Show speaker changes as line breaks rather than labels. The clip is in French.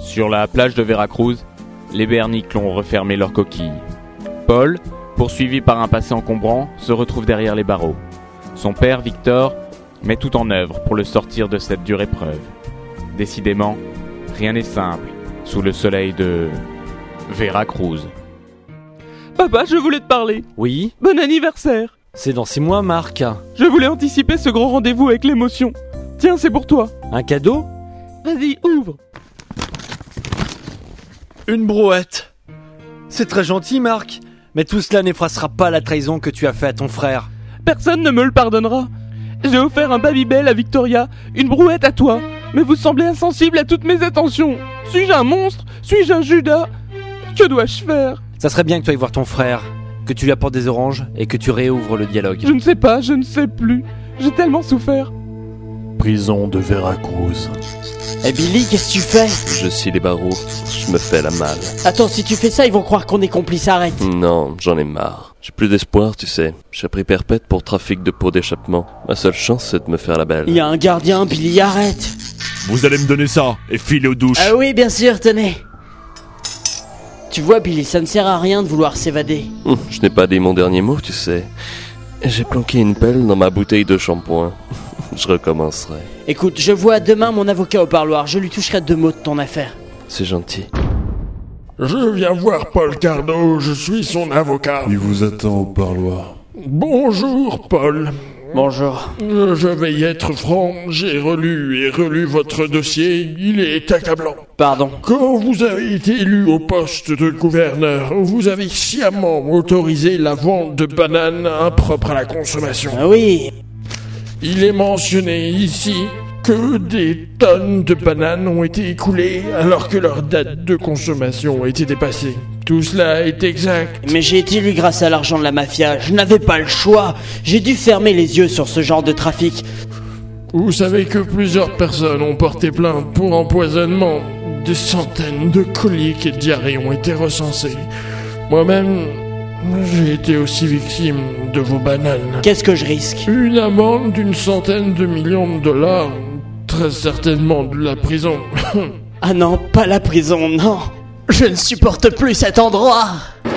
Sur la plage de Veracruz, les berniques ont refermé leurs coquilles. Paul, poursuivi par un passé encombrant, se retrouve derrière les barreaux. Son père, Victor, met tout en œuvre pour le sortir de cette dure épreuve. Décidément, rien n'est simple sous le soleil de Veracruz.
Papa, je voulais te parler.
Oui,
Bon anniversaire.
c'est dans 6 mois, Marc.
Je voulais anticiper ce grand rendez-vous avec l'émotion. Tiens, c'est pour toi.
Un cadeau?
Vas-y, ouvre.
Une brouette. C'est très gentil, Marc. Mais tout cela n'effacera pas la trahison que tu as faite à ton frère.
Personne ne me le pardonnera. J'ai offert un Babybel à Victoria, une brouette à toi. Mais vous semblez insensible à toutes mes attentions. Suis-je un monstre? Suis-je un Judas? Que dois-je faire?
Ça serait bien que tu ailles voir ton frère, que tu lui apportes des oranges et que tu réouvres le dialogue.
Je ne sais pas, je ne sais plus. J'ai tellement souffert.
Prison de Veracruz.
Eh Billy, qu'est-ce que tu fais?
Je scie les barreaux, je me fais la malle.
Attends, si tu fais ça, ils vont croire qu'on est complices, arrête.
Non, j'en ai marre. J'ai plus d'espoir, tu sais. J'ai pris perpète pour trafic de pots d'échappement. Ma seule chance, c'est de me faire la belle.
Il y a un gardien, Billy, arrête.
Vous allez me donner ça et filer aux douches.
Ah oui, bien sûr, tenez. Tu vois, Billy, ça ne sert à rien de vouloir s'évader.
Je n'ai pas dit mon dernier mot, tu sais. J'ai planqué une pelle dans ma bouteille de shampoing. Je recommencerai.
Écoute, je vois demain mon avocat au parloir, je lui toucherai 2 mots de ton affaire.
C'est gentil.
Je viens voir Paul Cardot, je suis son avocat.
Il vous attend au parloir.
Bonjour, Paul.
Bonjour.
Je vais y être franc, j'ai relu et relu votre dossier, il est accablant.
Pardon.
Quand vous avez été élu au poste de gouverneur, vous avez sciemment autorisé la vente de bananes impropres à la consommation.
Ah oui.
Il est mentionné ici que des tonnes de bananes ont été écoulées alors que leur date de consommation a été dépassée. Tout cela est exact.
Mais j'ai été élu grâce à l'argent de la mafia, je n'avais pas le choix. J'ai dû fermer les yeux sur ce genre de trafic.
Vous savez que plusieurs personnes ont porté plainte pour empoisonnement. Des centaines de coliques et de diarrhées ont été recensées. Moi-même, j'ai été aussi victime de vos bananes.
Qu'est-ce que je risque?
Une amende d'une centaine de millions de dollars. Très certainement de la prison.
Ah non, pas la prison, non. Je ne supporte plus cet endroit.